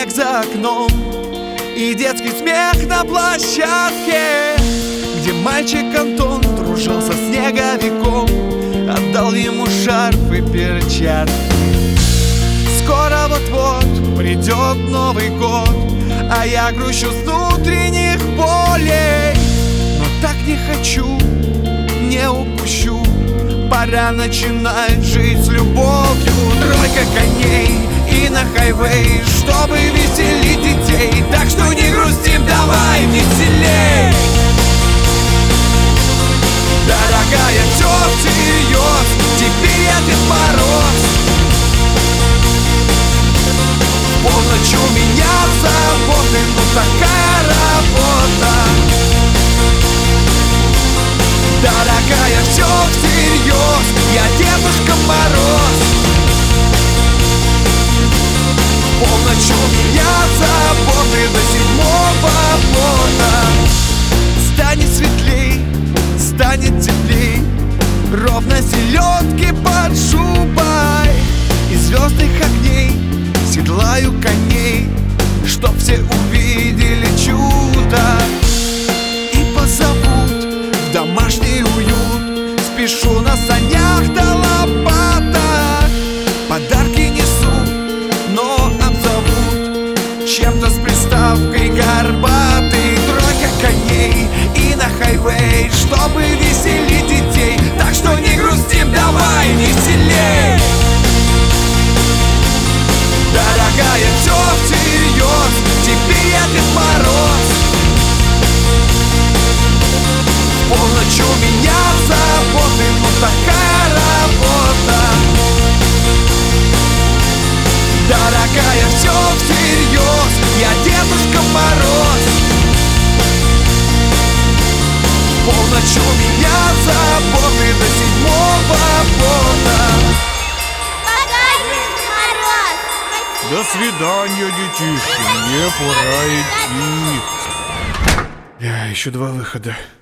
снег за окном и детский смех на площадке, где мальчик Антон дружил со снеговиком, отдал ему шарф и перчатки. Скоро вот-вот придет Новый год, а я грущу с внутренних болей. Но так не хочу, не упущу, пора начинать жить с любовью. Тройка коней и на хайвей, чтобы веселить детей. Так что не грустим, давай веселей. Дорогая, все всерьез, теперь я Дед Мороз. В полночь у меня заботы, но такая работа. Дорогая, все всерьез, я Дедушка Мороз. В полночь у меня заботы до 7-го пота. Станет светлей, станет теплей, ровно селедки под шубой. Из звездных огней седлаю коней, чтоб все увидели чудо и позовут в домашний уют. Спешу на санях до лопаток, подарки несу, но обзовут чем-то с приставкой горбатый. Тройка коней и на хайвей, чтобы веселить детей. Так что не грустим, давай веселей. Дорогая, все всерьез, теперь я Дед Мороз. В полночь у меня заботы, но такая работа. Дорогая, все всерьез, я Дедушка Мороз. В полночь у меня заботы до 7-го пота. До свидания, детишки, мне пора идти. Еще 2 выхода.